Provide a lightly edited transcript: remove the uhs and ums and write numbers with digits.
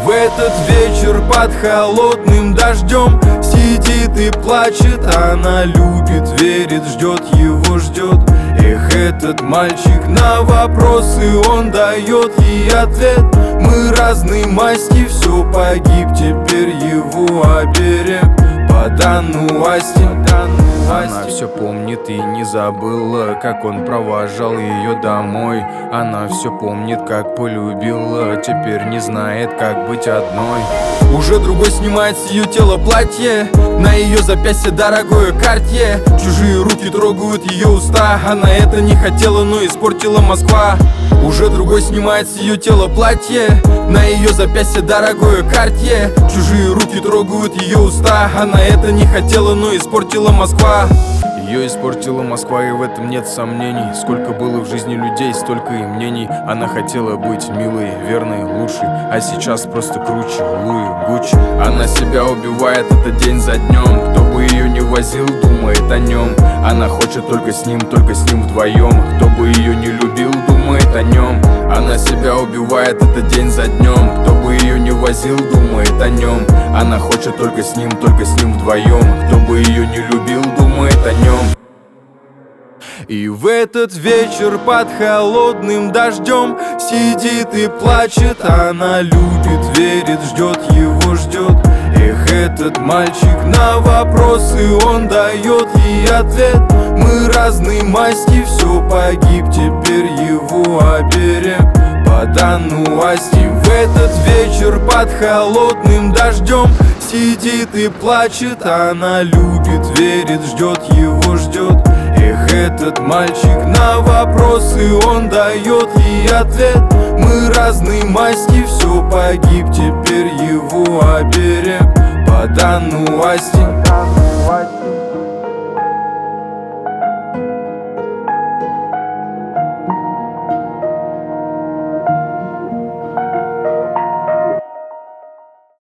в этот вечер под холодным дождем сидит и плачет, она любит, верит, ждет, его ждет. Эх, этот мальчик, на вопросы он дает ей ответ. Мы разной масти, все погиб, теперь его оберег подан Асти. Она все помнит и не забыла, как он провожал ее домой. Она все помнит, как полюбила, теперь не знает, как быть одной. Уже другой снимает с ее тела платье, на ее запястье дорогое Картье. Чужие руки трогают ее уста, она это не хотела, но испортила Москва. Уже другой снимает с ее тела платье, на ее запястье дорогое Картье. Чужие руки трогают ее уста, она это не хотела, но испортила Москва. Ее испортила Москва, и в этом нет сомнений. Сколько было в жизни людей, столько и мнений. Она хотела быть милой, верной, лучшей, а сейчас просто круче Луи, Гуччи. Она себя убивает, это день за днем. Кто бы ее не возил, думает о нем. Она хочет только с ним вдвоем. Кто бы ее не любил, думает о нем. Она себя убивает, это день за днем. Кто бы ее не возил, думает о нем. Она хочет только с ним вдвоем. Кто бы ее не любил, думает о нем. И в этот вечер под холодным дождем сидит и плачет, она любит, верит, ждет, его ждет. Эх, этот мальчик, на вопросы он дает ей ответ. Мы разной масти, все погиб, теперь его оберег подан Асти. В этот вечер под холодным дождем сидит и плачет, она любит, верит, ждет, его ждет. Эх, этот мальчик, на вопросы он дает ей ответ. Мы разной масти, все погиб, теперь его оберег подан Асти.